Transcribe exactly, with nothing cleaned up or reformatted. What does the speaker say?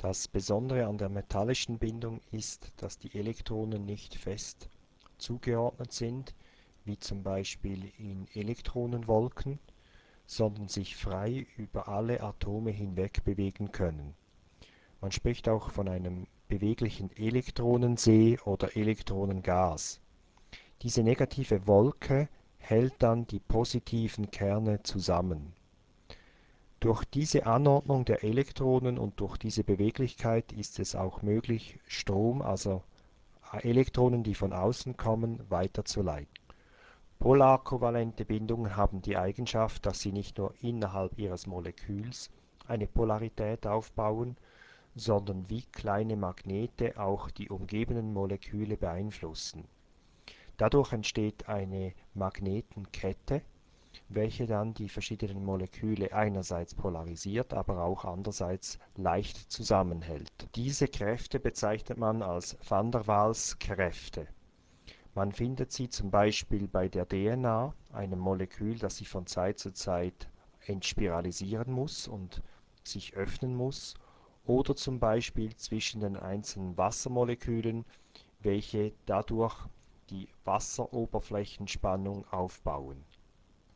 Das Besondere an der metallischen Bindung ist, dass die Elektronen nicht fest zugeordnet sind, wie zum Beispiel in Elektronenwolken, sondern sich frei über alle Atome hinweg bewegen können. Man spricht auch von einem beweglichen Elektronensee oder Elektronengas. Diese negative Wolke hält dann die positiven Kerne zusammen. Durch diese Anordnung der Elektronen und durch diese Beweglichkeit ist es auch möglich, Strom, also Elektronen, die von außen kommen, weiterzuleiten. Polarkovalente Bindungen haben die Eigenschaft, dass sie nicht nur innerhalb ihres Moleküls eine Polarität aufbauen, sondern wie kleine Magnete auch die umgebenden Moleküle beeinflussen. Dadurch entsteht eine Magnetenkette, welche dann die verschiedenen Moleküle einerseits polarisiert, aber auch andererseits leicht zusammenhält. Diese Kräfte bezeichnet man als Van der Waals-Kräfte. Man findet sie zum Beispiel bei der D N A, einem Molekül, das sich von Zeit zu Zeit entspiralisieren muss und sich öffnen muss, oder zum Beispiel zwischen den einzelnen Wassermolekülen, welche dadurch die Wasseroberflächenspannung aufbauen.